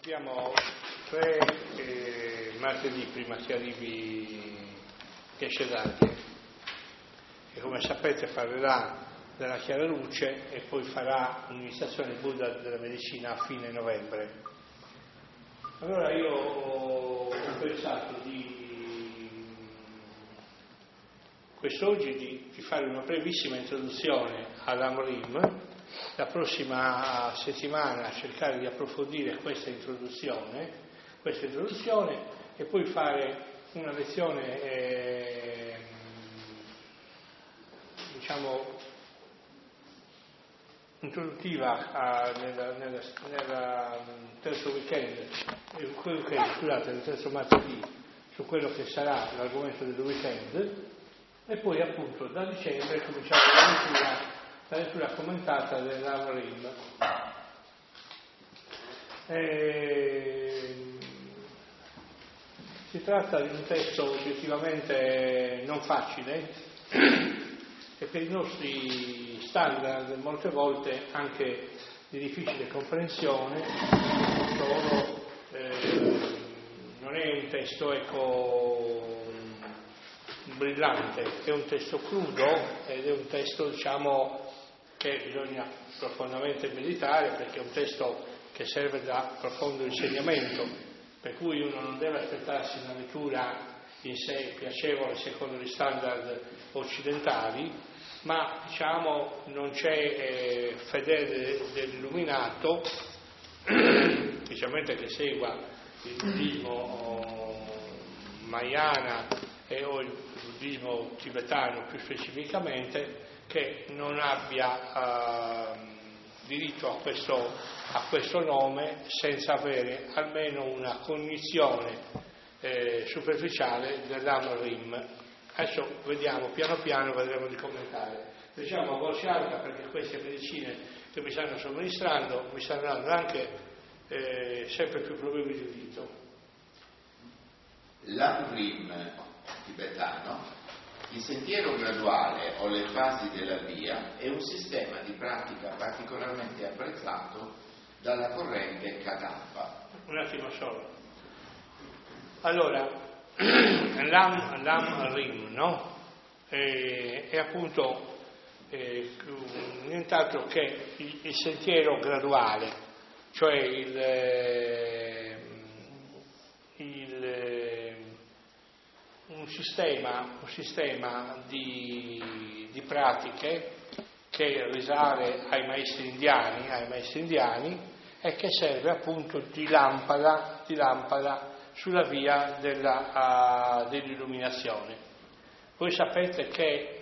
Abbiamo tre martedì prima che arrivi Geshe-Daghe, che come sapete parlerà della chiara luce e poi farà un'iniziazione Buddha della medicina a fine novembre. Allora io ho pensato quest'oggi di fare una brevissima introduzione all'Amrim. La prossima settimana cercare di approfondire questa introduzione e poi fare una lezione introduttiva nel terzo weekend, nel terzo martedì, su quello che sarà l'argomento del weekend, e poi appunto da dicembre cominciamo la lettura commentata dell'Amrim. Si tratta di un testo obiettivamente non facile e per i nostri standard molte volte anche di difficile comprensione. Non è un testo brillante, è un testo crudo ed è un testo che bisogna profondamente meditare, perché è un testo che serve da profondo insegnamento, per cui uno non deve aspettarsi una lettura in sé piacevole secondo gli standard occidentali, ma non c'è fedele dell'illuminato, specialmente che segua il buddismo Mahayana o il buddismo tibetano più specificamente, che non abbia diritto a questo nome senza avere almeno una cognizione superficiale dell'Amrim. Adesso vediamo, piano piano vedremo di commentare. Diciamo a voce alta, perché queste medicine che mi stanno somministrando mi stanno dando anche sempre più problemi di udito. L'Amrim tibetano, il sentiero graduale o le fasi della via, è un sistema di pratica particolarmente apprezzato dalla corrente Kadampa. Un attimo solo. Allora, l'Amrim, no? È appunto nient'altro che il sentiero graduale, cioè un sistema di pratiche che risale ai maestri indiani e che serve appunto di lampada sulla via dell'illuminazione. Voi sapete che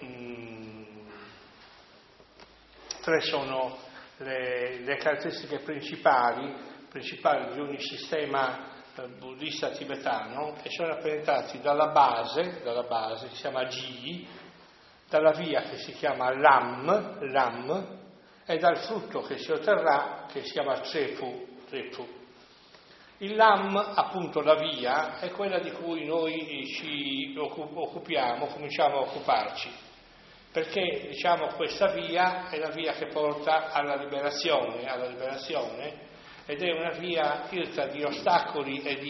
tre sono le caratteristiche principali di ogni sistema buddista tibetano, e sono rappresentati dalla base che si chiama Ji, dalla via che si chiama Lam, e dal frutto che si otterrà che si chiama Trepu. Il Lam, appunto la via, è quella di cui noi ci occupiamo, cominciamo a occuparci, perché questa via è la via che porta alla liberazione, ed è una via irta di ostacoli e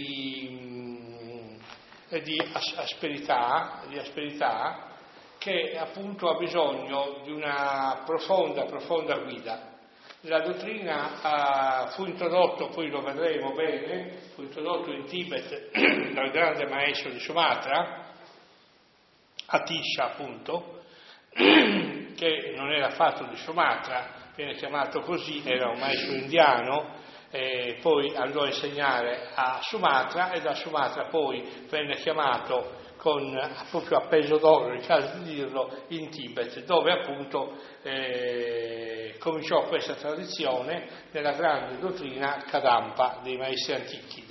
di asperità, che appunto ha bisogno di una profonda guida. La dottrina fu introdotto, poi lo vedremo bene, fu introdotto in Tibet dal grande maestro di Sumatra, Atisha appunto, che non era affatto di Sumatra, viene chiamato così, era un maestro indiano. Poi andò a insegnare a Sumatra, e da Sumatra poi venne chiamato proprio a peso d'oro, in caso di dirlo, in Tibet, dove appunto cominciò questa tradizione nella grande dottrina Kadampa dei maestri antichi.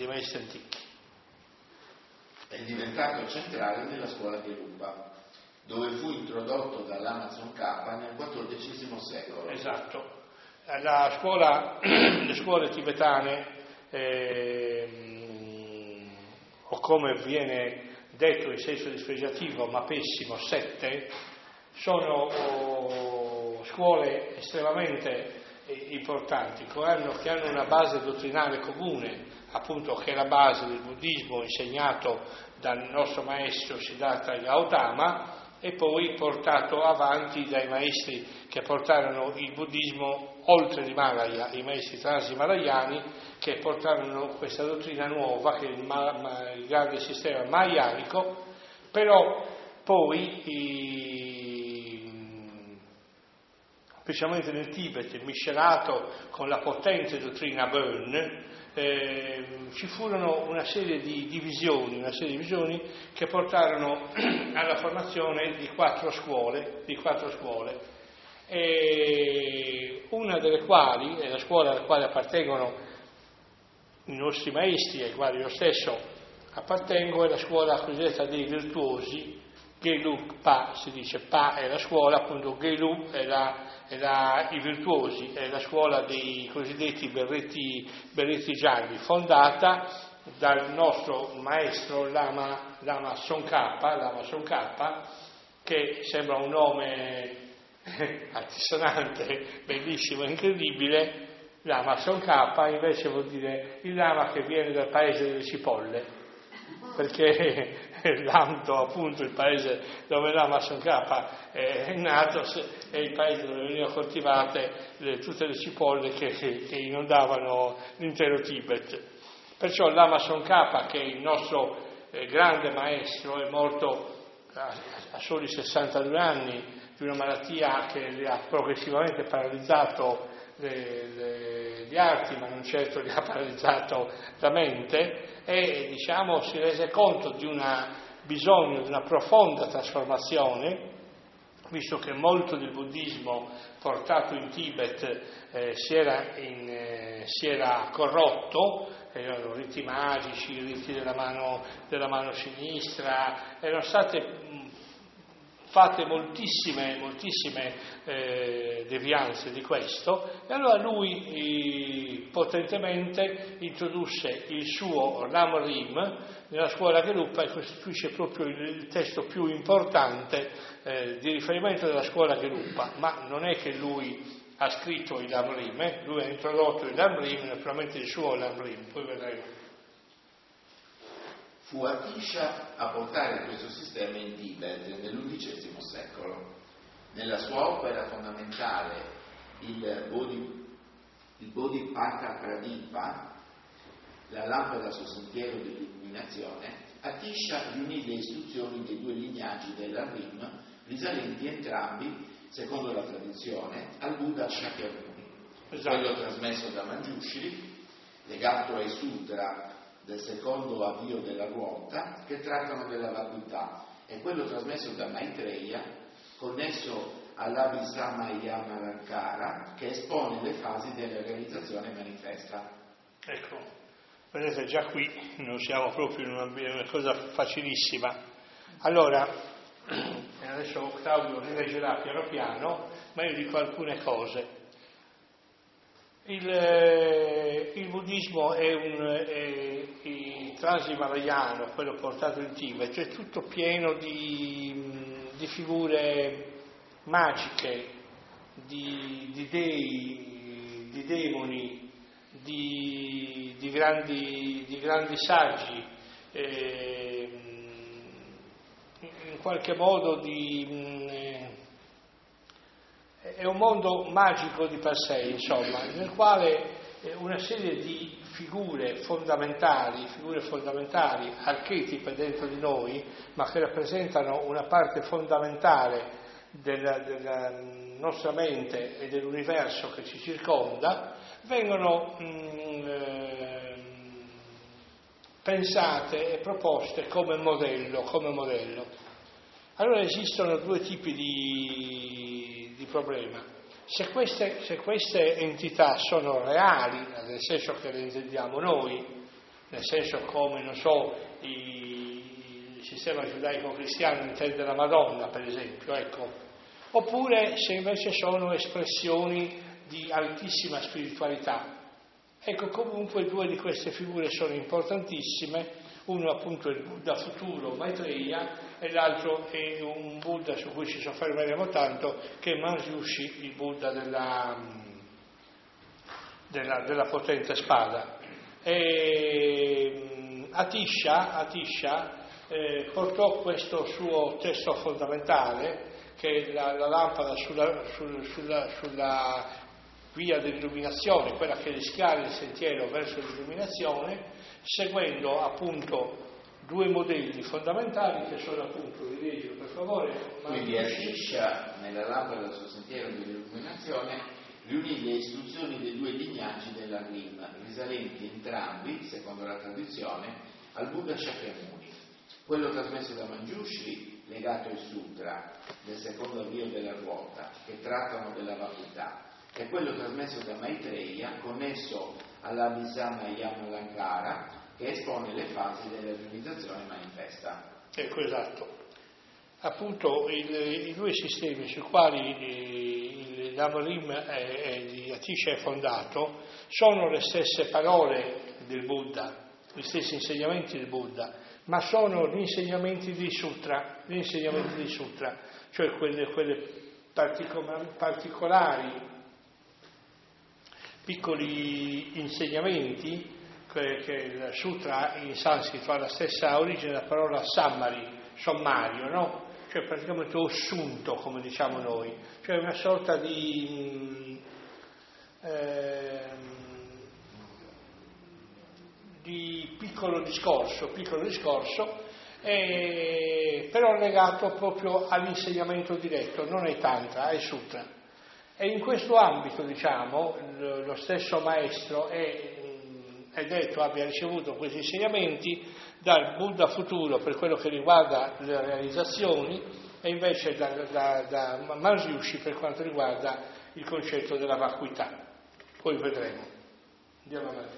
È diventato centrale nella scuola di Lupa, dove fu introdotto dall'Amazon Kappa nel XIV secolo. Esatto. Le scuole tibetane, o come viene detto in senso dispregiativo ma pessimo, sette, sono scuole estremamente importanti, che hanno una base dottrinale comune, appunto, che è la base del buddismo insegnato dal nostro maestro Siddhartha Gautama e poi portato avanti dai maestri che portarono il buddismo oltre l'Himalaya, i maestri trans-himalayani, che portarono questa dottrina nuova, che è il grande sistema mahayanico, però poi, specialmente nel Tibet, miscelato con la potente dottrina Bön, ci furono una serie di divisioni che portarono alla formazione di quattro scuole, e una delle quali è la scuola alla quale appartengono i nostri maestri, ai quali io stesso appartengo, è la scuola cosiddetta dei virtuosi. Gelug Pa, si dice Pa è la scuola, appunto Gelug è i virtuosi, è la scuola dei cosiddetti berretti gialli, fondata dal nostro maestro Lama Tsongkhapa, che sembra un nome altisonante, bellissimo, incredibile. Lama Tsongkhapa invece vuol dire il lama che viene dal paese delle cipolle, perché Lamdo, appunto, il paese dove Lama Tsongkhapa è nato, è il paese dove venivano coltivate tutte le cipolle che inondavano l'intero Tibet. Perciò Lama Tsongkhapa, che è il nostro grande maestro, è morto a soli 62 anni di una malattia che le ha progressivamente paralizzato gli arti, ma non certo gli ha paralizzato la mente, e si rese conto di bisogno di una profonda trasformazione, visto che molto del buddismo portato in Tibet si era corrotto, erano riti magici, riti della mano sinistra, erano state fatte moltissime devianze di questo, e allora lui potentemente introdusse il suo Lam Rim nella scuola Gelugpa, e costituisce proprio il testo più importante di riferimento della scuola Gelugpa. Ma non è che lui ha scritto il Lam Rim, lui ha introdotto il Lam Rim, naturalmente il suo Lam Rim, poi vedremo. Fu Atisha a portare questo sistema in Tibet nell'XI secolo. Nella sua opera fondamentale, il Bodhipatha Pradipa, la lampada sul sentiero dell'illuminazione, Atisha riunì le istruzioni dei due lignaggi della Rim, risalenti entrambi, secondo la tradizione, al Buddha Shakyamuni, quello trasmesso da Manjushri, legato ai sutra del secondo avvio della ruota, che trattano della vacuità, e quello trasmesso da Maitreya, connesso all'Abhisamayamalankara, che espone le fasi della realizzazione manifesta. Ecco, vedete, già qui non siamo proprio in una cosa facilissima. Allora, adesso Claudio rileggerà piano piano, ma io dico alcune cose. Il buddismo è il trans-himalayano, quello portato in Tibet, è tutto pieno di figure magiche, di dei, di demoni, di grandi saggi, in qualche modo è un mondo magico di per sé, insomma, nel quale una serie di figure fondamentali, archetipe dentro di noi, ma che rappresentano una parte fondamentale della nostra mente e dell'universo che ci circonda, vengono pensate e proposte come modello. Allora esistono due tipi di problema. Se queste entità sono reali, nel senso che le intendiamo noi, nel senso come, non so, il sistema giudaico-cristiano intende la Madonna, per esempio, ecco, oppure se invece sono espressioni di altissima spiritualità. Ecco, comunque due di queste figure sono importantissime, uno appunto è il Buddha futuro, Maitreya, e l'altro è un Buddha su cui ci soffermeremo tanto, che è Manjushri, il Buddha della potente spada. E Atisha portò questo suo testo fondamentale, che è la lampada sulla via dell'illuminazione, quella che rischiara il sentiero verso l'illuminazione, seguendo appunto due modelli fondamentali che sono appunto, vi leggo per favore. Quindi Atisha, nella lampada sul sentiero dell'illuminazione, riunì le istruzioni dei due lignaggi della Rim, risalenti entrambi, secondo la tradizione, al Buddha Shakyamuni. Quello trasmesso da Manjushri, legato ai sutra del secondo avvio della ruota, che trattano della vacuità, e quello trasmesso da Maitreya, connesso all'Abhisamayana Lankara, che espone le fasi della realizzazione manifesta. Ecco, esatto. Appunto i due sistemi sui quali il Lama Rim di Atisha è fondato sono le stesse parole del Buddha, gli stessi insegnamenti del Buddha, ma sono gli insegnamenti dei sutra, cioè quelle particolari piccoli insegnamenti che il sutra in sanscrito ha la stessa origine della parola sammari, sommario, no? Cioè praticamente assunto, come diciamo noi, cioè una sorta di piccolo discorso, però legato proprio all'insegnamento diretto, non ai tantra, ai sutra. E in questo ambito, diciamo, lo stesso maestro è detto abbia ricevuto questi insegnamenti dal Buddha futuro per quello che riguarda le realizzazioni e invece da Manjushri per quanto riguarda il concetto della vacuità. Poi vedremo. Andiamo avanti.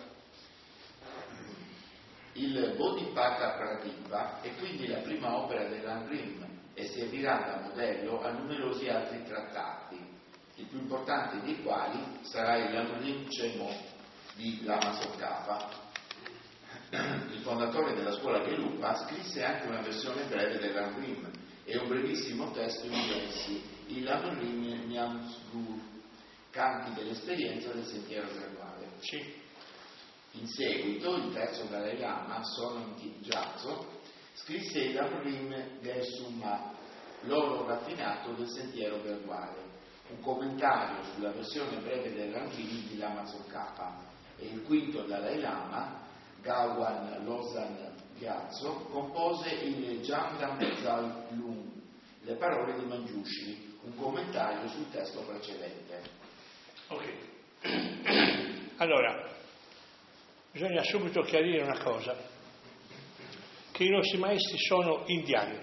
Il Bodhipata Pratibha è quindi la prima opera dell'Angrim e servirà da modello a numerosi altri trattati, il più importante dei quali sarà il Lamrim Chemo di Lama Tsongkhapa. Il fondatore della scuola Gelupa scrisse anche una versione breve dell'Angrim e un brevissimo testo in versi, il Lamrim Nyamsgur, Canti dell'esperienza del sentiero graduale. Sì. In seguito, il terzo Dalai Lama, Sonam Gyatso, scrisse il Lamrim Gesuma, l'oro raffinato del sentiero graduale, un commentario sulla versione breve dell'Angrim di Lama Tsongkhapa, e il quinto Dalai Lama, Gawan Losang Gyatso, compose il Jamdam Dzal Lung, le parole di Manjushri, un commentario sul testo precedente. Ok. Allora, bisogna subito chiarire una cosa, che i nostri maestri sono indiani.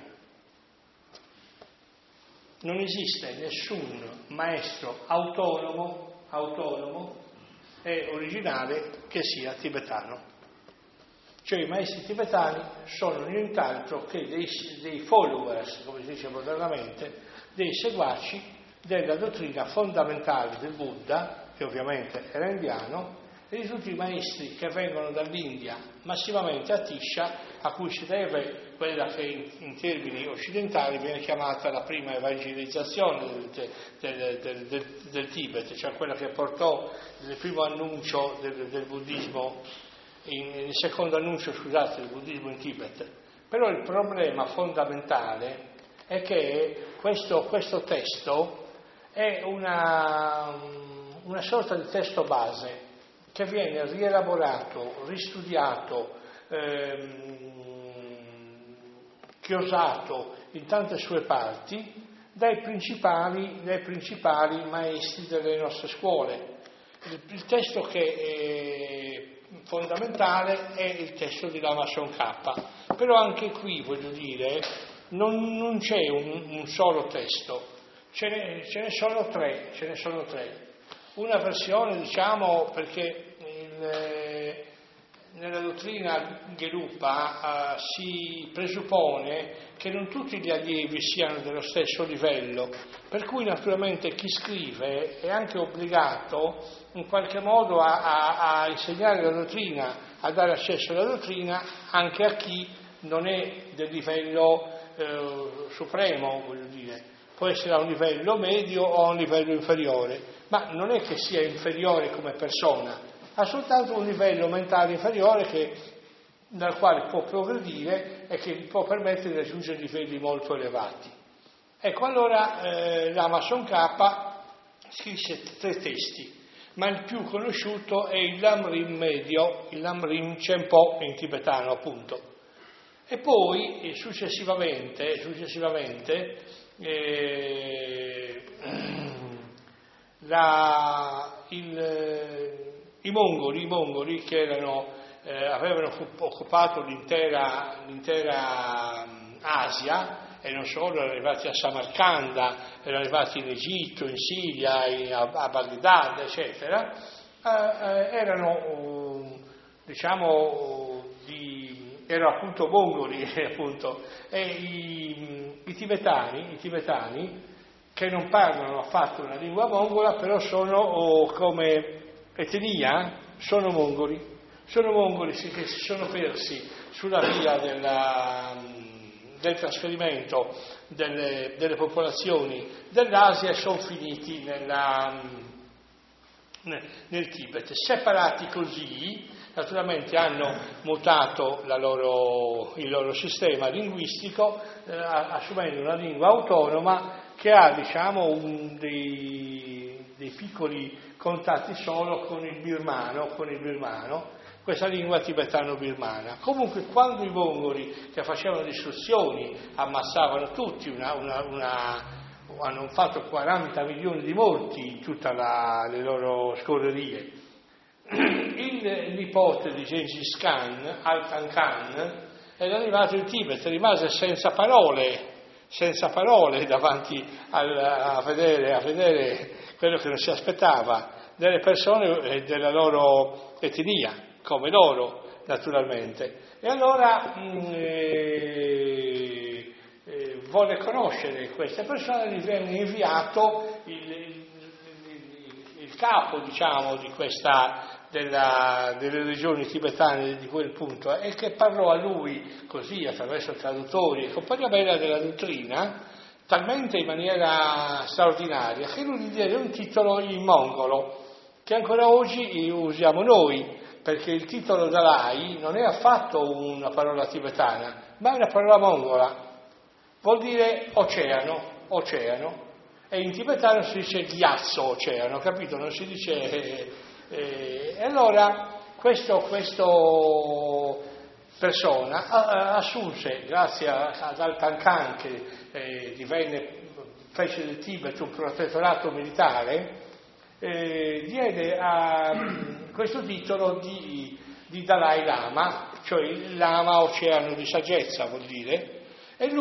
Non esiste nessun maestro autonomo e originale che sia tibetano. Cioè i maestri tibetani sono nient'altro che dei followers, come si dice modernamente, dei seguaci della dottrina fondamentale del Buddha, che ovviamente era indiano, e di tutti i maestri che vengono dall'India, massivamente Atisha, a cui si deve quella che in termini occidentali viene chiamata la prima evangelizzazione del Tibet, cioè quella che portò il primo annuncio del buddismo, il secondo annuncio, scusate, del buddismo in Tibet. Però il problema fondamentale è che questo testo è una sorta di testo base che viene rielaborato, ristudiato, chiosato in tante sue parti dai principali maestri delle nostre scuole. Il testo che è fondamentale è il testo di Lama Tsongkhapa, però anche qui, voglio dire, non c'è un solo testo, ce ne sono tre. Una versione, diciamo, perché nella dottrina Gelupa si presuppone che non tutti gli allievi siano dello stesso livello, per cui naturalmente chi scrive è anche obbligato in qualche modo a insegnare la dottrina, a dare accesso alla dottrina anche a chi non è del livello supremo, voglio dire. può essere a un livello medio o a un livello inferiore, ma non è che sia inferiore come persona, ha soltanto un livello mentale inferiore dal quale può progredire e che gli può permettere di raggiungere livelli molto elevati. Ecco, allora l'Amason K scrisse 3 testi, ma il più conosciuto è il Lamrim medio, il Lamrim Chenpo in tibetano appunto. E poi successivamente i mongoli che avevano occupato l'intera Asia, e non solo, erano arrivati a Samarcanda, erano arrivati in Egitto, in Siria, a Baghdad, eccetera, erano appunto mongoli, appunto, e i tibetani che non parlano affatto una lingua mongola, però sono come etnia, sono mongoli che si sono persi sulla via del trasferimento delle popolazioni dell'Asia e sono finiti nel Tibet. Separati così, naturalmente hanno mutato il loro sistema linguistico, assumendo una lingua autonoma che ha, dei piccoli contatti solo con il birmano, questa lingua tibetano-birmana. Comunque, quando i mongoli che facevano distruzioni ammassavano tutti, hanno fatto 40 milioni di morti in tutte le loro scorrerie, il nipote di Gengis Khan, Altan Khan, era arrivato in Tibet, rimase senza parole davanti a vedere quello che non si aspettava delle persone della loro etnia, come loro naturalmente. E allora volle conoscere queste persone, gli venne inviato il capo, di questa delle regioni tibetane di quel punto, e che parlò a lui così attraverso traduttori e compagnia bella della dottrina, talmente in maniera straordinaria che lui gli diede un titolo in mongolo che ancora oggi usiamo noi, perché il titolo Dalai non è affatto una parola tibetana, ma è una parola mongola, vuol dire oceano, e in tibetano si dice ghiaccio oceano, capito? Non si dice... E allora questo persona assunse, grazie ad Altan Khan, che fece del Tibet un protettorato militare, diede a questo titolo di Dalai Lama, cioè il Lama oceano di saggezza vuol dire, e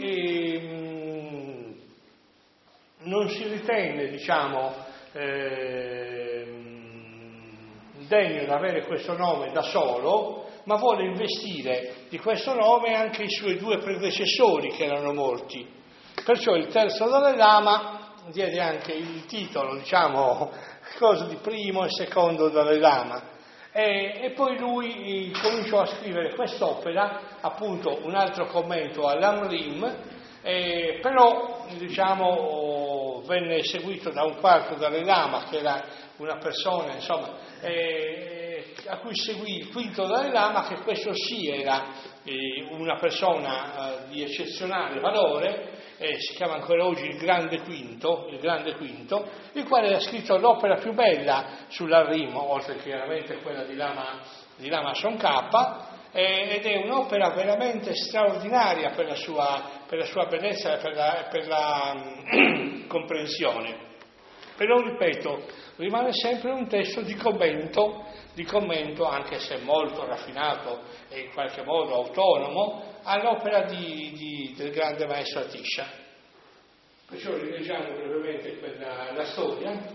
lui non si ritenne, degno di avere questo nome da solo, ma vuole investire di questo nome anche i suoi 2 predecessori che erano morti. Perciò il terzo Dalai Lama diede anche il titolo, di primo e secondo Dalai Lama. E poi lui cominciò a scrivere quest'opera, appunto un altro commento all'Amrim, però venne seguito da un quarto Dalai Lama, che era una persona, a cui seguì il quinto Dalai Lama, che questo sì era una persona di eccezionale valore, si chiama ancora oggi il Grande Quinto, il quale ha scritto l'opera più bella sull'Amrim, oltre che chiaramente quella di Lama Tsongkhapa, ed è un'opera veramente straordinaria per la sua bellezza e per la comprensione. Però, ripeto, rimane sempre un testo di commento, anche se molto raffinato e in qualche modo autonomo, all'opera del grande maestro Atisha. Perciò rileggiamo brevemente la storia.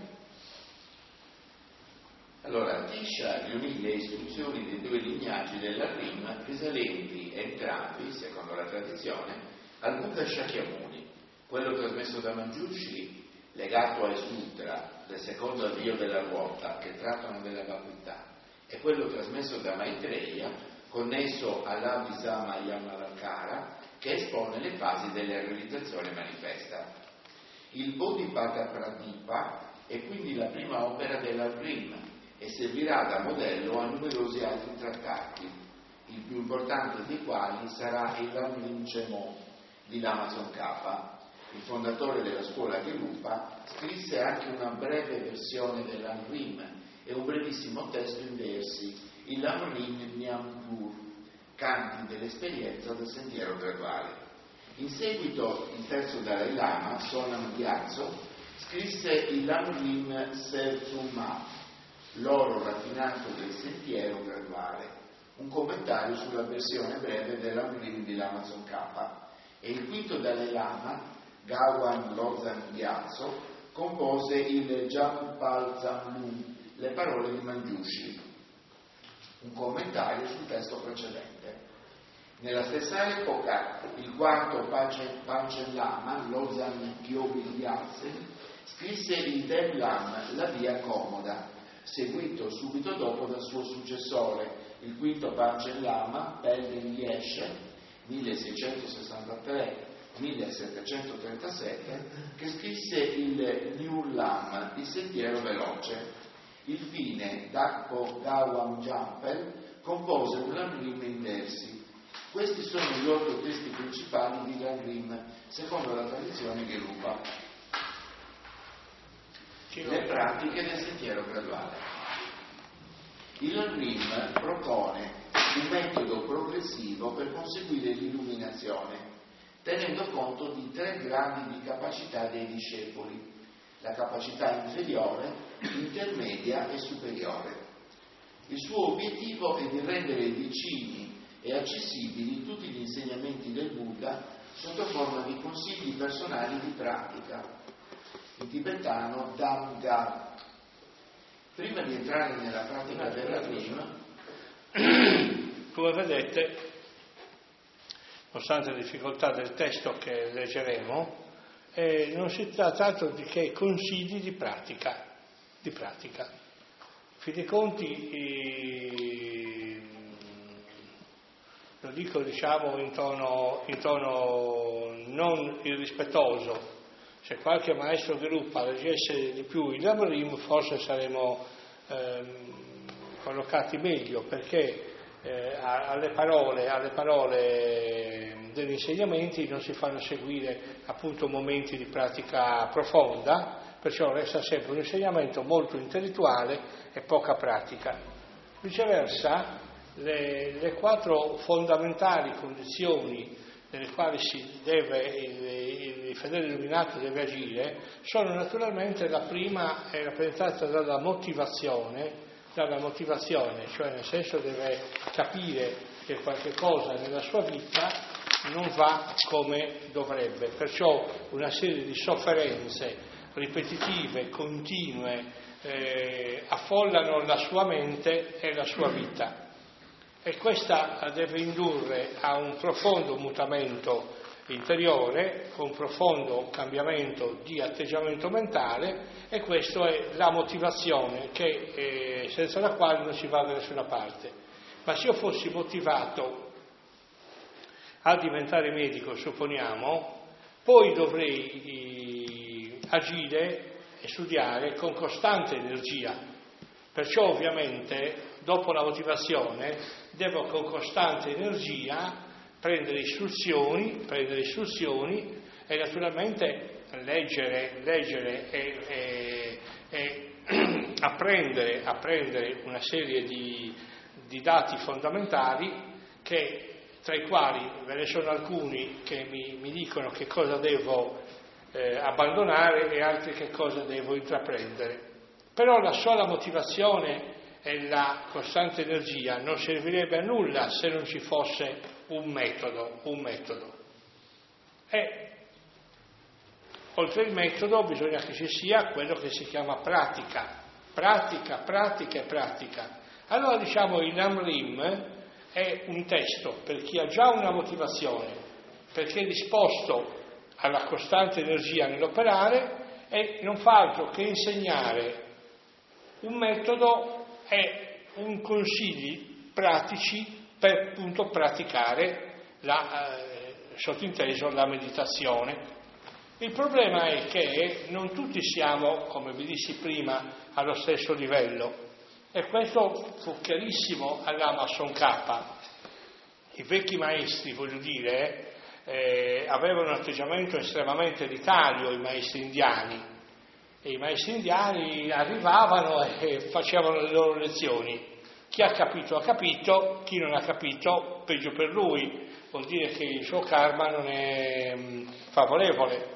Allora, Atisha riunì le istruzioni dei 2 lignaggi dell'Amrim, risalenti entrambi, secondo la tradizione, al Buddha Shakyamuni, quello trasmesso da Manjushri, legato ai sutra del secondo avvio della ruota, che trattano della vacuità, e quello trasmesso da Maitreya, connesso all'Abhisamayalankara, che espone le fasi della realizzazione manifesta. Il Bodhipata Pradipa è quindi la prima opera dell'Alrim e servirà da modello a numerosi altri trattati, il più importante dei quali sarà il Lamrim Chemo di Lama Tsongkhapa. Il fondatore della scuola Gelugpa scrisse anche una breve versione dell'Alrim e un brevissimo testo in versi, il Lamrim Nyamgur, canti dell'esperienza del sentiero graduale. In seguito il terzo Dalai Lama, Sonam Gyatso, scrisse il Lamrim Sertsuma, l'oro raffinato del sentiero graduale, un commentario sulla versione breve dell'Amrim di Lama Tsongkhapa, e il quinto Dalai Lama, Gawan Lozan Gyatso, compose il Jampal Zamlung, le parole di Manjushri, un commentario sul testo precedente. Nella stessa epoca il quarto Panchen Lama, Lozan Gyobin Gyatsen, scrisse il Dem Lam, la via comoda, seguito subito dopo dal suo successore, il quinto Panchen Lama, Pelden Yeshe, 1663-1737, che scrisse il New Lam, il sentiero veloce. Infine, Dakpo Gawam Jampel compose un Lamrim in versi. Questi sono gli 8 testi principali di Lamrim, secondo la tradizione Gelugpa. Le pratiche del sentiero graduale. Il Lamrim propone un metodo progressivo per conseguire l'illuminazione, tenendo conto di 3 gradi di capacità dei discepoli: la capacità inferiore, intermedia e superiore. Il suo obiettivo è di rendere vicini e accessibili tutti gli insegnamenti del Buddha sotto forma di consigli personali di pratica, in tibetano Dhamma. Prima di entrare nella pratica della prima, come vedete, nonostante le difficoltà del testo che leggeremo, non si tratta altro di che consigli di pratica. In fin dei conti, lo dico in tono non irrispettoso. Se qualche maestro Gelugpa leggesse di più il Lamrim, forse saremmo collocati meglio, perché alle parole degli insegnamenti non si fanno seguire appunto momenti di pratica profonda, perciò resta sempre un insegnamento molto intellettuale e poca pratica. Viceversa, le 4 fondamentali condizioni nelle quali il fedele illuminato deve agire sono naturalmente: la prima è rappresentata dalla motivazione, cioè nel senso deve capire che qualche cosa nella sua vita non va come dovrebbe, perciò una serie di sofferenze ripetitive, continue, affollano la sua mente e la sua vita. E questa deve indurre a un profondo mutamento interiore, con un profondo cambiamento di atteggiamento mentale, e questa è la motivazione senza la quale non si va da nessuna parte. Ma se io fossi motivato a diventare medico, supponiamo, poi dovrei agire e studiare con costante energia. Perciò ovviamente dopo la motivazione devo con costante energia prendere istruzioni e naturalmente leggere e apprendere una serie di dati fondamentali, tra i quali ve ne sono alcuni che mi dicono che cosa devo abbandonare e altri che cosa devo intraprendere. Però la sola motivazione e la costante energia non servirebbe a nulla se non ci fosse un metodo. E oltre il metodo bisogna che ci sia quello che si chiama pratica. Allora il Lamrim è un testo per chi ha già una motivazione, perché è disposto alla costante energia nell'operare e non fa altro che insegnare un metodo e un consigli pratici per appunto praticare sottinteso la meditazione. Il problema è che non tutti siamo, come vi dissi prima, allo stesso livello, e questo fu chiarissimo all'Amason K. I vecchi maestri, voglio dire, avevano un atteggiamento estremamente elitario, i maestri indiani, e i maestri indiani arrivavano e facevano le loro lezioni. Chi ha capito, chi non ha capito, peggio per lui, vuol dire che il suo karma non è favorevole.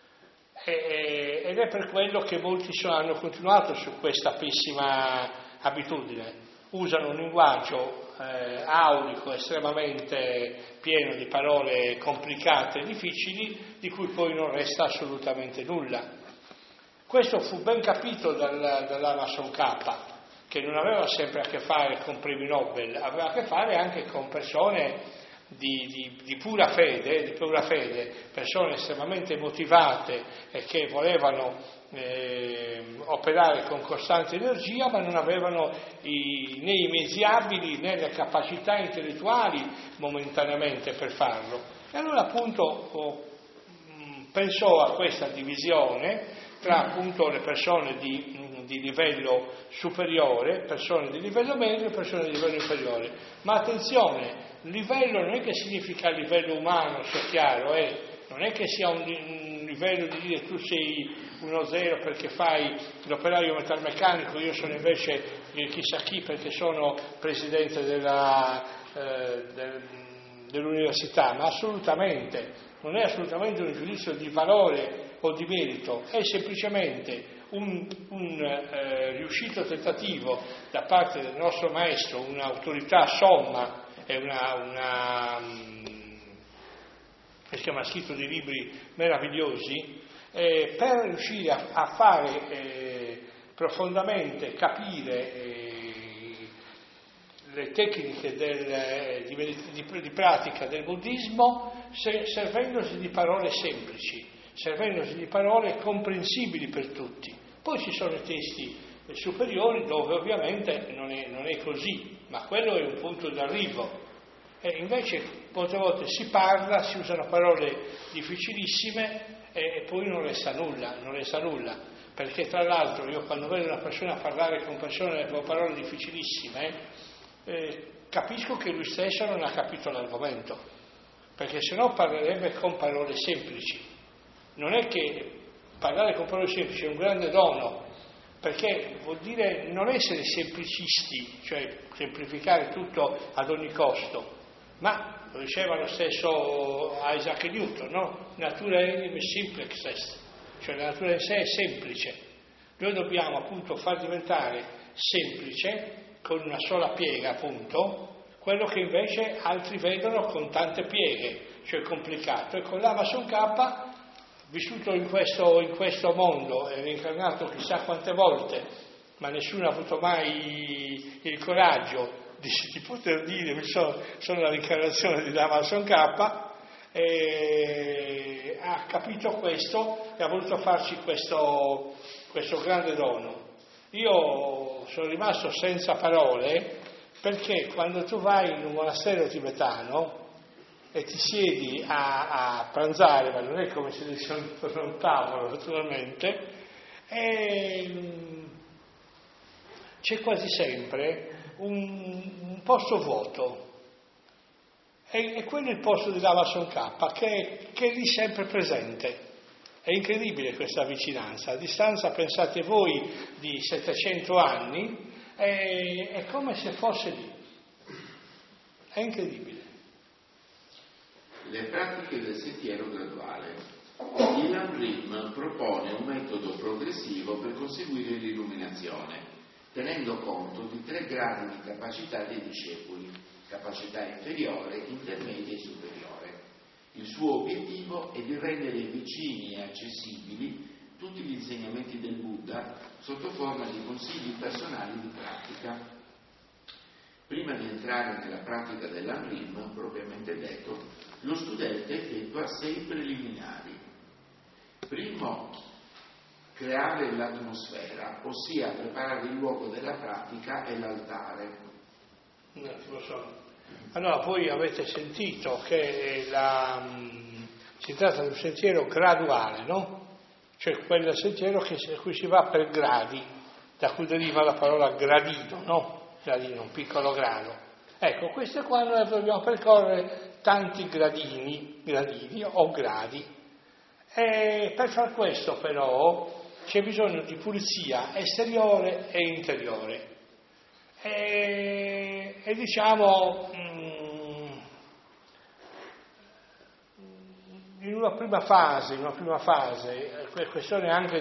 Ed è per quello che molti hanno continuato su questa pessima abitudine. Usano un linguaggio aulico estremamente pieno di parole complicate e difficili, di cui poi non resta assolutamente nulla. Questo fu ben capito dall'Amason K, che non aveva sempre a che fare con premi Nobel, aveva a che fare anche con persone di pura fede, persone estremamente motivate e che volevano operare con costante energia, ma non avevano né i mezzi abili né le capacità intellettuali momentaneamente per farlo. E allora appunto pensò a questa divisione tra appunto le persone di livello superiore, persone di livello medio e persone di livello inferiore. Ma attenzione, livello non è che significa livello umano, sia chiaro, non è che sia un livello di dire tu sei 1-0 perché fai l'operaio metalmeccanico, io sono invece chissà chi perché sono presidente dell'università, ma assolutamente, non è assolutamente un giudizio di valore o di merito, è semplicemente un riuscito tentativo da parte del nostro maestro, un'autorità somma e ha scritto dei libri meravigliosi, per riuscire a fare profondamente capire le tecniche di pratica del buddismo, servendosi di parole semplici, servendosi di parole comprensibili per tutti. Poi ci sono i testi superiori dove ovviamente non è così, ma quello è un punto d'arrivo. E invece molte volte si parla, si usano parole difficilissime e poi non resta nulla, perché tra l'altro io quando vedo una persona parlare con parole difficilissime, capisco che lui stesso non ha capito l'argomento, perché sennò parlerebbe con parole semplici. Non è che parlare con parole semplici è un grande dono, perché vuol dire non essere semplicisti, cioè semplificare tutto ad ogni costo, ma lo diceva lo stesso Isaac Newton, no? Natura enim simplex est, cioè la natura in sé è semplice. Noi dobbiamo appunto far diventare semplice, con una sola piega appunto, quello che invece altri vedono con tante pieghe, cioè complicato. E con l'Amason K, vissuto in questo mondo e reincarnato chissà quante volte, ma nessuno ha avuto mai il coraggio di poter dire sono la reincarnazione di Amason K, ha capito questo e ha voluto farci questo grande dono. Io sono rimasto senza parole, perché quando tu vai in un monastero tibetano e ti siedi a pranzare, ma non è come se si attorno a un tavolo naturalmente, c'è quasi sempre un posto vuoto, e quello è il posto di Amason K, che è lì sempre presente. È incredibile questa vicinanza, a distanza, pensate voi, di 700 anni, è come se fosse lì, è incredibile. Le pratiche del sentiero graduale. Il Lamrim propone un metodo progressivo per conseguire l'illuminazione, tenendo conto di 3 gradi di capacità dei discepoli: capacità inferiore, intermedia e superiore. Il suo obiettivo è di rendere vicini e accessibili tutti gli insegnamenti del Buddha sotto forma di consigli personali di pratica. Prima di entrare nella pratica dell'Amrim, propriamente detto, lo studente effettua 6 preliminari. Primo, creare l'atmosfera, ossia preparare il luogo della pratica e l'altare. Allora, voi avete sentito che Si tratta di un sentiero graduale, no? Cioè quel sentiero a cui si va per gradi, da cui deriva la parola gradino, no? Gradino, un piccolo grado. Ecco, questo è qua noi dobbiamo percorrere tanti gradini o gradi. E per far questo però c'è bisogno di pulizia esteriore e interiore. E diciamo, in una prima fase, è questione anche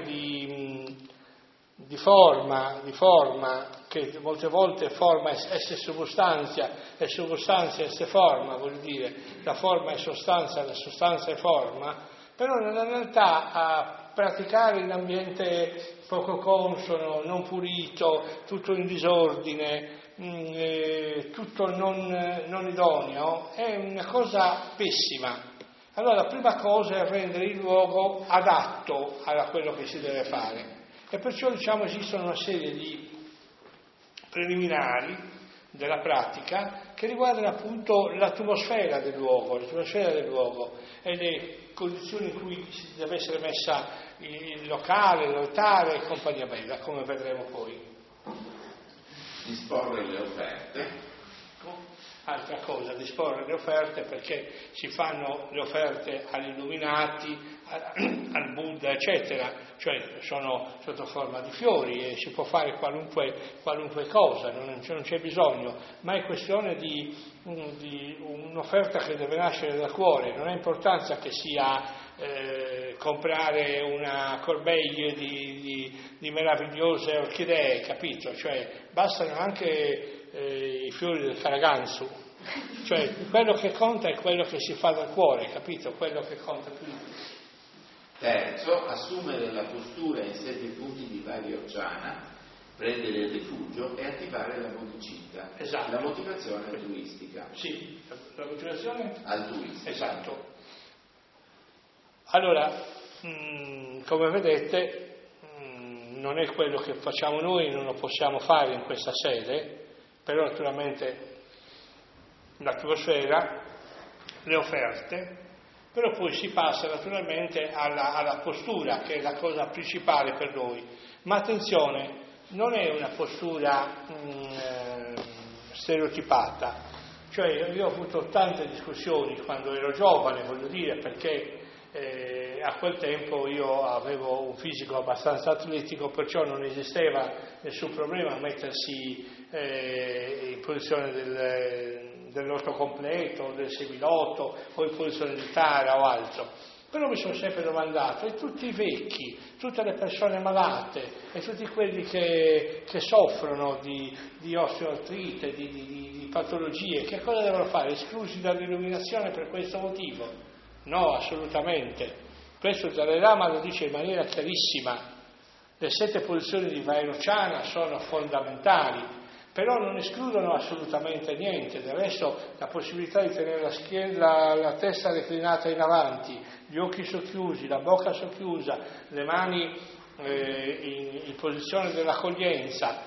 di forma, che molte volte forma esse substantia e substantia esse forma, vuol dire la forma è sostanza, la sostanza è forma, però nella realtà praticare in ambiente poco consono, non pulito, tutto in disordine, tutto non idoneo, è una cosa pessima. Allora la prima cosa è rendere il luogo adatto a quello che si deve fare. E perciò esistono una serie di preliminari della pratica che riguardano appunto l'atmosfera del luogo e le condizioni in cui si deve essere messa il locale, l'altare e compagnia bella, come vedremo poi. Disporre le offerte. Altra cosa, disporre le offerte, perché si fanno le offerte agli illuminati, al Buddha, eccetera, cioè sono sotto forma di fiori e si può fare qualunque cosa, non c'è bisogno, ma è questione di un'offerta che deve nascere dal cuore, non ha importanza che sia comprare una corbeille di meravigliose orchidee, capito? Cioè bastano anche i fiori del Caragansu, cioè quello che conta è quello che si fa dal cuore, capito? Quello che conta più. Terzo, assumere la postura in 7 punti di Vairocana, prendere il rifugio e attivare la bodhicitta. Esatto. La motivazione altruistica. Sì, la motivazione altruistica. Esatto. Allora, come vedete, non è quello che facciamo noi, non lo possiamo fare in questa sede, però naturalmente l'atmosfera, le offerte, però poi si passa naturalmente alla postura, che è la cosa principale per noi. Ma attenzione, non è una postura stereotipata, cioè io ho avuto tante discussioni quando ero giovane, voglio dire, perché a quel tempo io avevo un fisico abbastanza atletico, perciò non esisteva nessun problema a mettersi in posizione dell'otto completo, del semilotto o in posizione di tara o altro. Però mi sono sempre domandato, e tutti i vecchi, tutte le persone malate e tutti quelli che soffrono di osteoartrite, di patologie, che cosa devono fare? Esclusi dall'illuminazione per questo motivo? No, assolutamente. Questo il Dalai Lama lo dice in maniera chiarissima. Le 7 posizioni di Vairocana sono fondamentali, però non escludono assolutamente niente. Del resto la possibilità di tenere la testa reclinata in avanti, gli occhi socchiusi, la bocca socchiusa, le mani in posizione dell'accoglienza,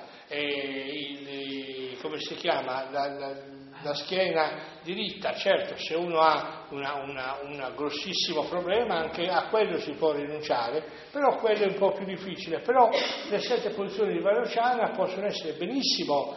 come si chiama? La schiena diritta. Certo, se uno ha un grossissimo problema, anche a quello si può rinunciare, però quello è un po' più difficile. Però le 7 posizioni di Vairocana possono essere benissimo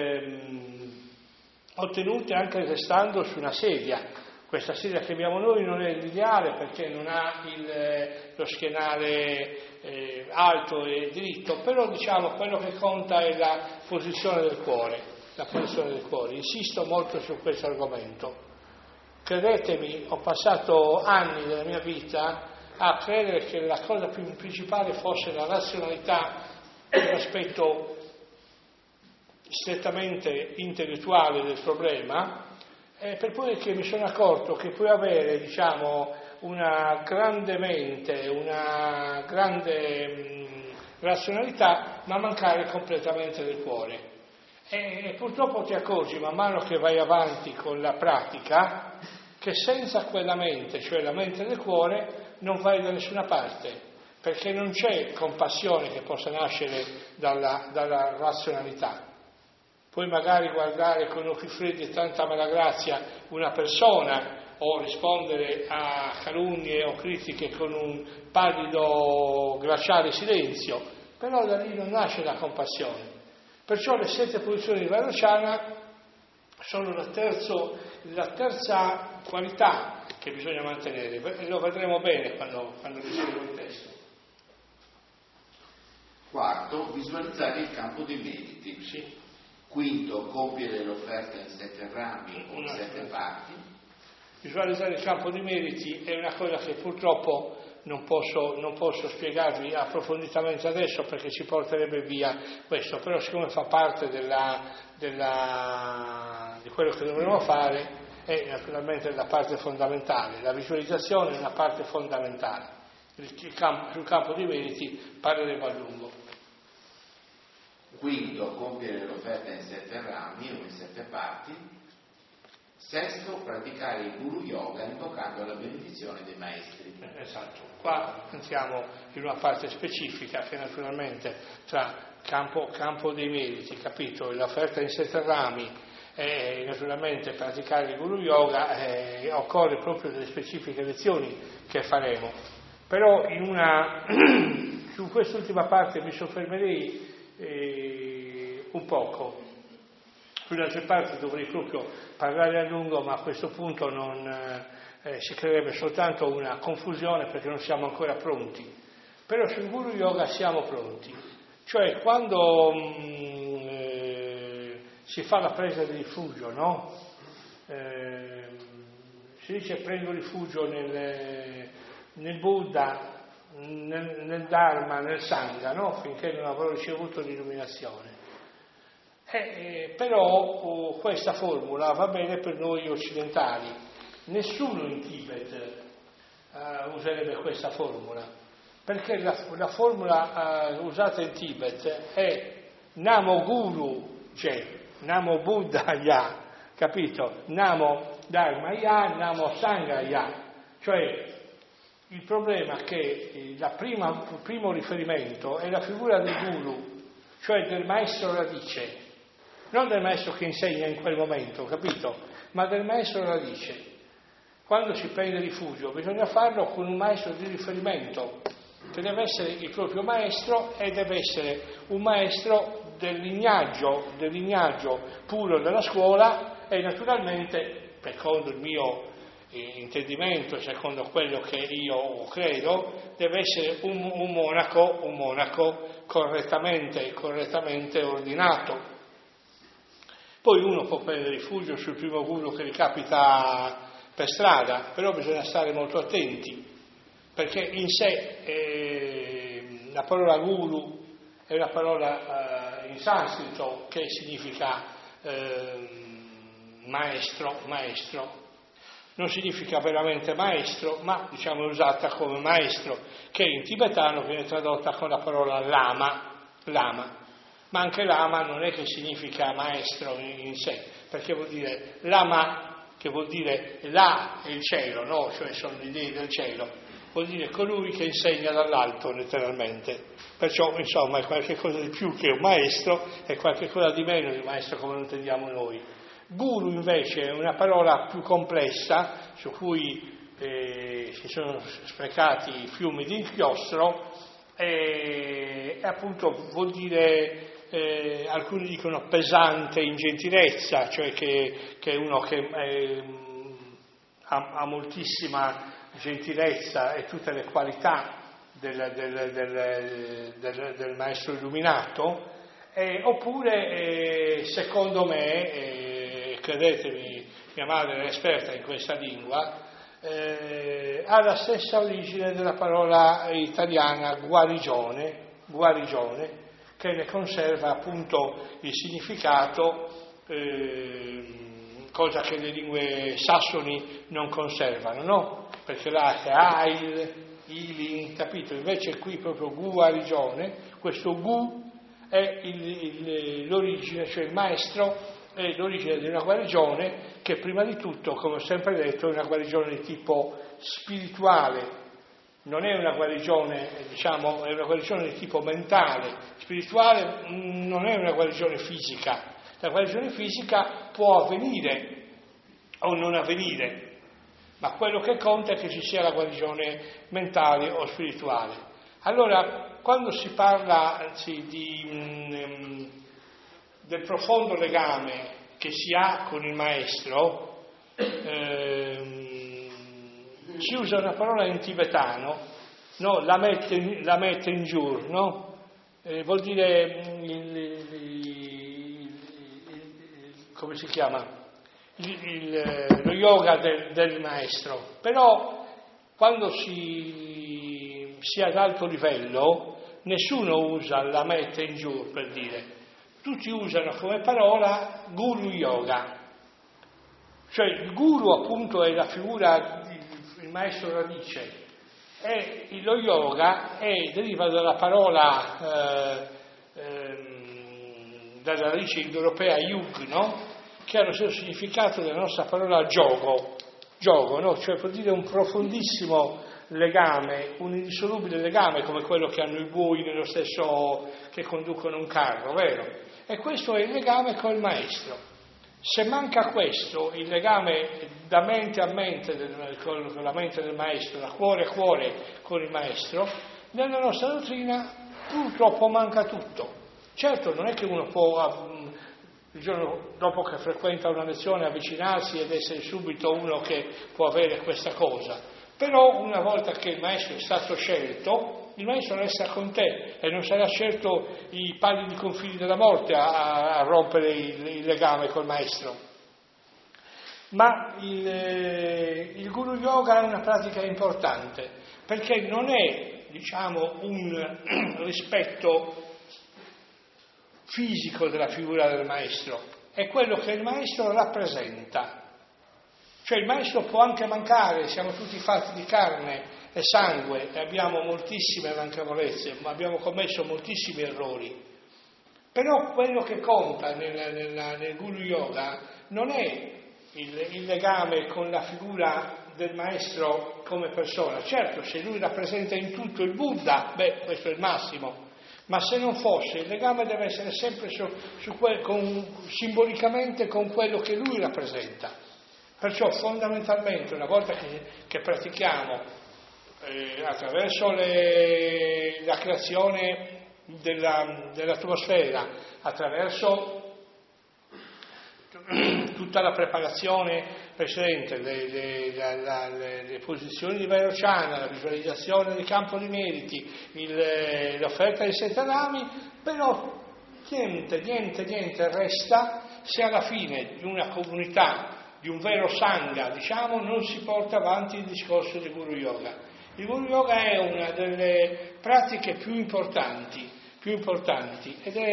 ottenute anche restando su una sedia. Questa sedia che abbiamo noi non è l'ideale perché non ha lo schienale alto e dritto, però quello che conta è la posizione del cuore. La posizione del cuore. Insisto molto su questo argomento. Credetemi, ho passato anni della mia vita a credere che la cosa più principale fosse la razionalità, l'aspetto strettamente intellettuale del problema, per poi che mi sono accorto che puoi avere, una grande mente, una grande razionalità, ma mancare completamente del cuore. E purtroppo ti accorgi, man mano che vai avanti con la pratica, che senza quella mente, cioè la mente del cuore, non vai da nessuna parte, perché non c'è compassione che possa nascere dalla razionalità. Puoi magari guardare con occhi freddi e tanta malagrazia una persona o rispondere a calunnie o critiche con un pallido glaciale silenzio, però da lì non nasce la compassione. Perciò le 7 posizioni di Vairocana sono la terza qualità che bisogna mantenere, e lo vedremo bene quando leggeremo il testo. Quarto, visualizzare il campo dei meriti. Sì. Quinto, compiere l'offerta in 7 rami o in 7 parti. Visualizzare il campo dei meriti è una cosa che purtroppo non posso spiegarvi approfonditamente adesso, perché ci porterebbe via questo, però siccome fa parte di quello che dovremo fare, è naturalmente la parte fondamentale. La visualizzazione è una parte fondamentale. Sul campo dei meriti parleremo a lungo. Quinto, compiere l'offerta in 7 rami o in 7 parti. Sesto, praticare il Guru Yoga invocando la benedizione dei maestri. Esatto, qua entriamo in una parte specifica che naturalmente tra campo dei meriti, capito, l'offerta in 7 rami e naturalmente praticare il Guru Yoga, occorre proprio delle specifiche lezioni che faremo. Però su quest'ultima parte mi soffermerei un poco. Sulle altre parti dovrei proprio parlare a lungo, ma a questo punto si creerebbe soltanto una confusione, perché non siamo ancora pronti. Però sul Guru Yoga siamo pronti. Cioè quando si fa la presa di rifugio, no? Si dice prendo rifugio nel Buddha, nel Dharma, nel Sangha, no? Finché non avrò ricevuto l'illuminazione. Però questa formula va bene per noi occidentali. Nessuno in Tibet userebbe questa formula, perché la formula usata in Tibet è Namo Guru Je, Namo Buddha Ya, capito? Namo Dharma Ya, Namo Sangha Ya. Cioè il problema è che il primo riferimento è la figura del Guru, cioè del maestro radice. Non del maestro che insegna in quel momento, capito? Ma del maestro radice. Quando si prende rifugio bisogna farlo con un maestro di riferimento, che deve essere il proprio maestro e deve essere un maestro del lignaggio puro della scuola, e naturalmente, secondo il mio intendimento, secondo quello che io credo, deve essere un monaco correttamente ordinato. Poi uno può prendere rifugio sul primo guru che gli capita per strada, però bisogna stare molto attenti, perché in sé la parola guru è una parola in sanscrito che significa maestro. Non significa veramente maestro, ma diciamo è usata come maestro, che in tibetano viene tradotta con la parola lama. Ma anche lama non è che significa maestro in sé, perché vuol dire lama, che vuol dire là è il cielo, no? Cioè sono gli dei del cielo, vuol dire colui che insegna dall'alto letteralmente. Perciò insomma è qualcosa di più che un maestro, è qualcosa di meno di un maestro come lo intendiamo noi. Guru invece è una parola più complessa, su cui si sono sprecati fiumi di inchiostro, e appunto vuol dire, alcuni dicono pesante in gentilezza, cioè che è uno che ha moltissima gentilezza e tutte le qualità del maestro illuminato, oppure secondo me, credetemi, mia madre è esperta in questa lingua, ha la stessa origine della parola italiana guarigione, che ne conserva appunto il significato, cosa che le lingue sassoni non conservano, no? Perché là è healing, capito? Invece qui proprio guarigione, questo gu è l'origine, cioè il maestro è l'origine di una guarigione che prima di tutto, come ho sempre detto, è una guarigione di tipo spirituale. Non è una guarigione, diciamo, è una guarigione di tipo mentale. Spirituale non è una guarigione fisica. La guarigione fisica può avvenire o non avvenire, ma quello che conta è che ci sia la guarigione mentale o spirituale. Allora, quando si parla del profondo legame che si ha con il maestro, si usa una parola in tibetano, no? La mette in giur, no? Vuol dire come si chiama? Lo yoga del maestro. Però quando si è ad alto livello nessuno usa la mette in giur per dire, tutti usano come parola guru yoga, cioè il guru appunto è la figura, il maestro radice, e lo yoga deriva dalla parola dalla radice indoeuropea yug, no? Che ha lo stesso significato della nostra parola giogo, no? Cioè vuol dire un profondissimo legame, un indissolubile legame come quello che hanno i bui nello stesso, che conducono un carro, vero? E questo è il legame col maestro. Se manca questo, il legame da mente a mente, con la mente del maestro, da cuore a cuore con il maestro, nella nostra dottrina purtroppo manca tutto. Certo, non è che uno può, il giorno dopo che frequenta una lezione, avvicinarsi ed essere subito uno che può avere questa cosa, però una volta che il maestro è stato scelto, il maestro resta con te e non sarà certo i pallidi confini della morte a rompere il legame col maestro. Ma il guru yoga è una pratica importante, perché non è, un rispetto fisico della figura del maestro, è quello che il maestro rappresenta. Cioè il maestro può anche mancare, siamo tutti fatti di carne e sangue e abbiamo moltissime manchevolezze, ma abbiamo commesso moltissimi errori. Però quello che conta nel Guru Yoga non è il legame con la figura del maestro come persona. Certo, se lui rappresenta in tutto il Buddha, questo è il massimo. Ma se non fosse, il legame deve essere sempre simbolicamente con quello che lui rappresenta. Perciò fondamentalmente una volta che pratichiamo attraverso la creazione dell'atmosfera, attraverso tutta la preparazione precedente, le posizioni di Vairocana, la visualizzazione del campo di meriti, l'offerta dei 7 rami, però niente resta se alla fine di una comunità, di un vero sangha, non si porta avanti il discorso di Guru Yoga. Il Guru Yoga è una delle pratiche più importanti ed è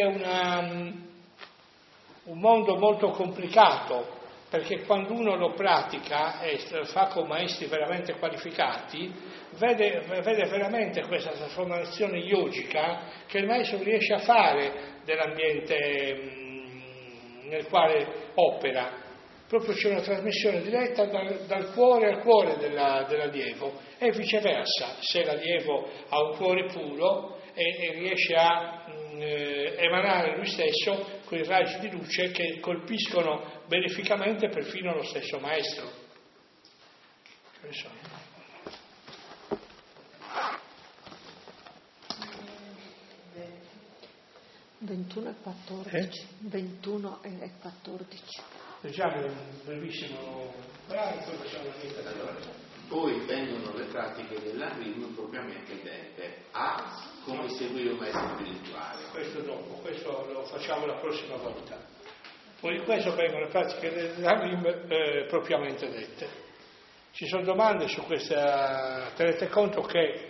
un mondo molto complicato, perché quando uno lo pratica e lo fa con maestri veramente qualificati, vede veramente questa trasformazione yogica che il maestro riesce a fare dell'ambiente nel quale opera. Proprio c'è una trasmissione diretta dal cuore al cuore dell'allievo e viceversa, se l'allievo ha un cuore puro e riesce a emanare lui stesso quei raggi di luce che colpiscono beneficamente perfino lo stesso maestro. 21 e 14. 21 e 14. Leggiamo un brevissimo brano, poi facciamo la meditazione. Poi vengono le pratiche dell'arrivo propriamente dette, come seguire un maestro spirituale. Questo dopo, questo lo facciamo la prossima volta. Poi di questo vengono le pratiche dell'arrivo propriamente dette. Ci sono domande su questa, tenete conto che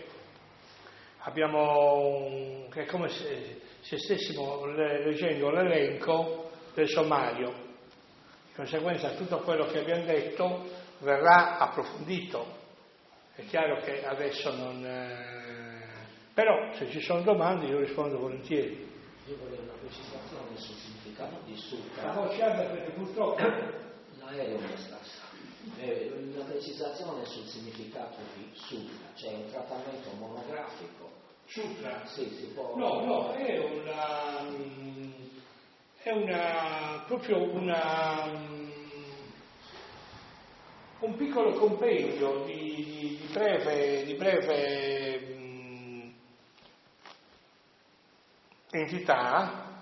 abbiamo, che è come se stessimo leggendo l'elenco del sommario. Di conseguenza tutto quello che abbiamo detto verrà approfondito. È chiaro che adesso non... però se ci sono domande io rispondo volentieri. Io volevo una precisazione sul significato di sutra. La voce alta perché purtroppo... L'aereo non sta. Una precisazione sul significato di sutra, cioè un trattamento monografico. Sutra? Sì, si può... No, è proprio un piccolo compendio di breve entità.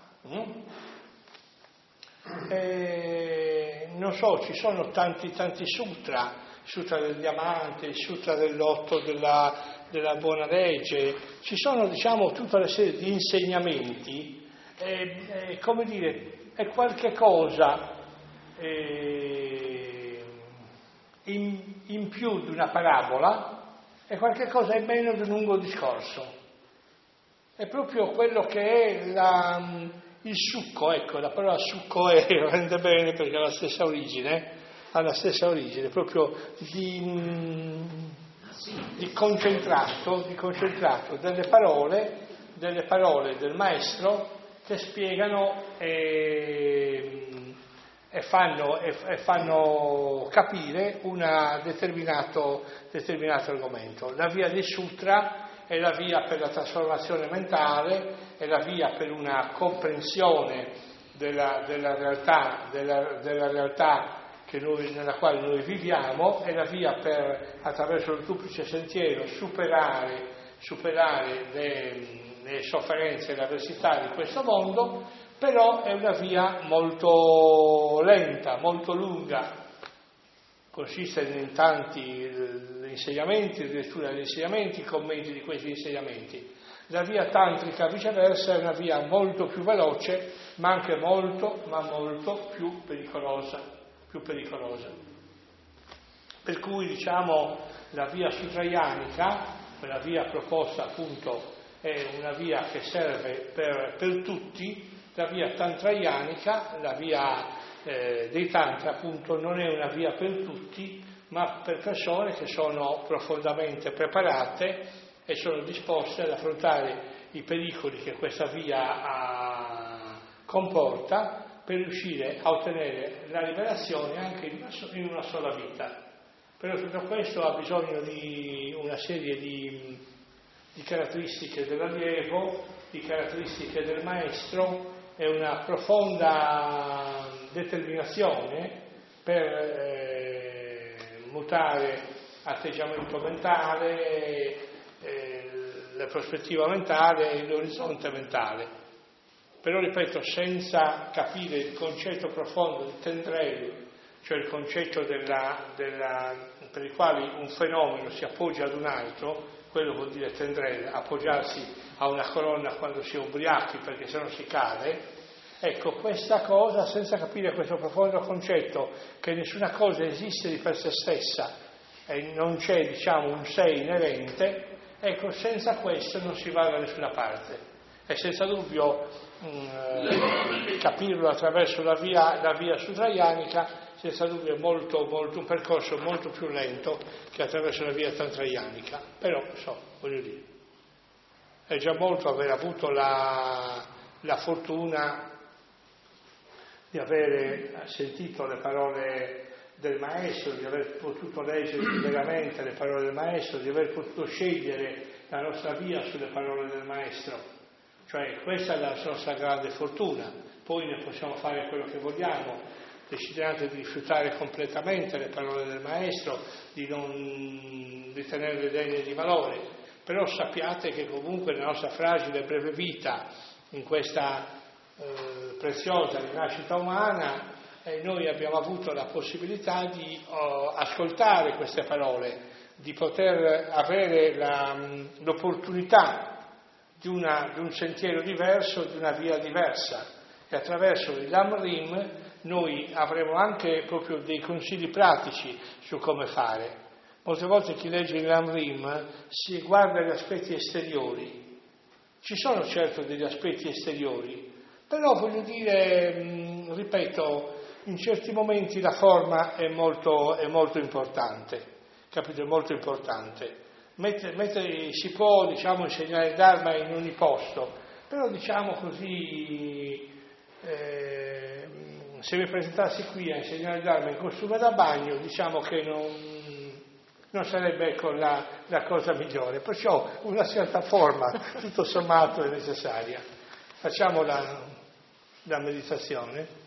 Non so, ci sono tanti sutra, il sutra del diamante, il sutra del lotto della buona legge, ci sono tutta una serie di insegnamenti, come dire, è qualche cosa in più di una parabola, è qualche cosa in meno di un lungo discorso. È proprio quello che è il succo, ecco, la parola succo rende bene perché ha la stessa origine, proprio di concentrato delle parole del maestro che spiegano e fanno capire un determinato argomento. La via dei sutra è la via per la trasformazione mentale, è la via per una comprensione della realtà nella quale noi viviamo, è la via per, attraverso il duplice sentiero, superare le sofferenze e le avversità di questo mondo, però è una via molto lenta, molto lunga. Consiste in tanti insegnamenti, lettura degli insegnamenti, commenti di questi insegnamenti. La via tantrica, viceversa, è una via molto più veloce, ma anche molto più pericolosa. Per cui, la via sutrayanica, quella via proposta appunto, è una via che serve per tutti. La via tantrayanica, la via dei tantra appunto, non è una via per tutti, ma per persone che sono profondamente preparate e sono disposte ad affrontare i pericoli che questa via comporta per riuscire a ottenere la liberazione anche in una sola vita. Però tutto questo ha bisogno di una serie di caratteristiche dell'allievo, di caratteristiche del maestro, e una profonda determinazione per mutare atteggiamento mentale, la prospettiva mentale e l'orizzonte mentale. Però, ripeto, senza capire il concetto profondo di Tendrel, cioè il concetto per il quale un fenomeno si appoggia ad un altro, quello vuol dire Tendrel, appoggiarsi a una colonna quando si è ubriachi perché sennò si cade. Ecco, questa cosa, senza capire questo profondo concetto che nessuna cosa esiste di per sé stessa e non c'è, un sé inerente, ecco, senza questo non si va da nessuna parte. E senza dubbio capirlo attraverso la via sutrayanica, senza dubbio è un percorso molto più lento che attraverso la via tantrayanica. Però, voglio dire, è già molto aver avuto la fortuna di avere sentito le parole del maestro, di aver potuto leggere liberamente le parole del maestro, di aver potuto scegliere la nostra via sulle parole del maestro. Cioè, questa è la nostra grande fortuna. Poi ne possiamo fare quello che vogliamo, decidiate di rifiutare completamente le parole del maestro, di non ritenerle degne di valore, però sappiate che comunque nella nostra fragile e breve vita, in questa preziosa rinascita umana, noi abbiamo avuto la possibilità di ascoltare queste parole, di poter avere l'opportunità di un sentiero diverso, di una via diversa, e attraverso il Lamrim noi avremo anche proprio dei consigli pratici su come fare. Molte volte chi legge il Lamrim si guarda gli aspetti esteriori. Ci sono certo degli aspetti esteriori, però voglio dire, ripeto, in certi momenti la forma è molto importante, capite? È molto importante. Si può, insegnare il Dharma in ogni posto, però così, se mi presentassi qui a insegnare il Dharma in costume da bagno, che non sarebbe la cosa migliore. Perciò una certa forma, tutto sommato, è necessaria. Facciamo la meditazione.